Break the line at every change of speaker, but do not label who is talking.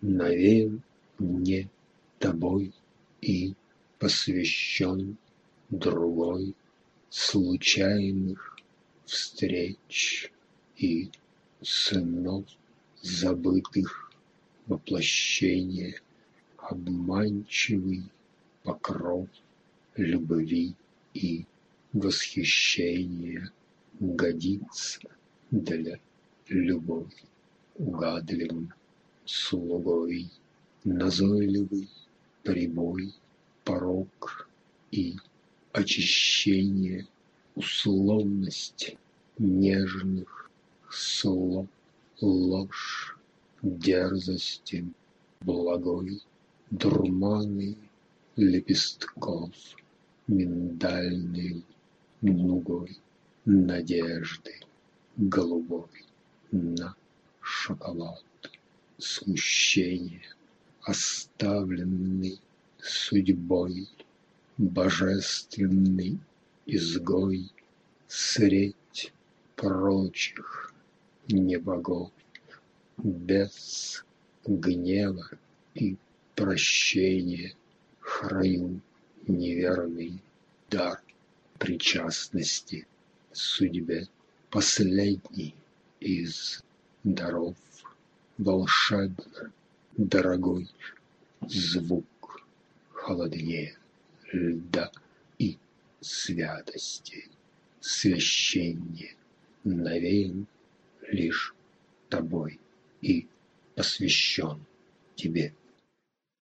навеян мне тобой и посвящен другой случайных встреч и снов забытых воплощение, обманчивый покров любви и восхищения годится для любовь угадливым слугой, назойливый прибой, порок и очищение, условность нежных слов, ложь дерзости благой, дурманы лепестков миндальной нугой, надежды голубой на шоколад, смущение, оставленный судьбой, божественный изгой, средь прочих небогов, без гнева и прощения храню неверный дар причастности судьбе, последний из даров, волшебно дорогой звук холоднее льда и святости, священнее навеян лишь тобой и посвящен тебе.